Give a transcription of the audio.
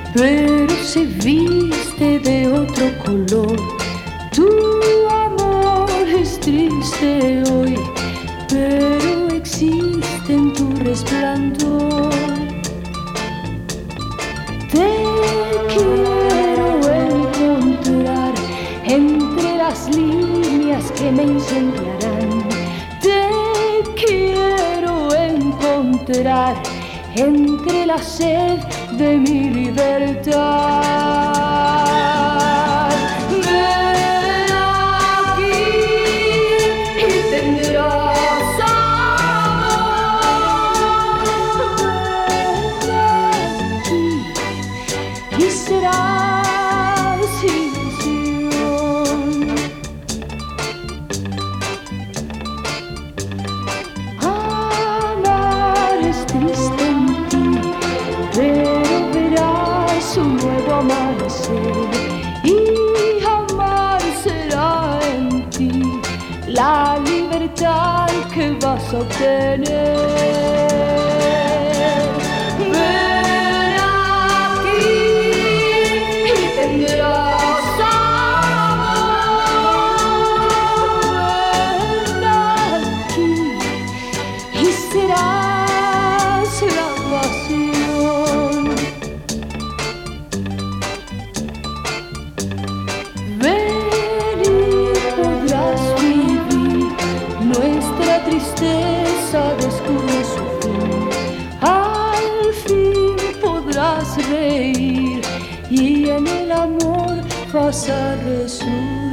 pero se viste de otro color. Tu amor es triste hoy, pero existe en tu resplandor. Te quiero encontrar entre las líneas que me incendiarán. Te quiero encontrar entre la sed de mi libertad. Ven aquí y tendrás amor. Ven aquí y serás ilusión. Amar es triste en ti, pero verás un nuevo amanecer, y amar será en ti la libertad que vas a obtener. Ven aquí y tendrás amor. Ven aquí y serás la pasión. Ven y podrás vivir, nuestra tristeza descubre su fin. Al fin podrás reír y en el amor vas a resurgir.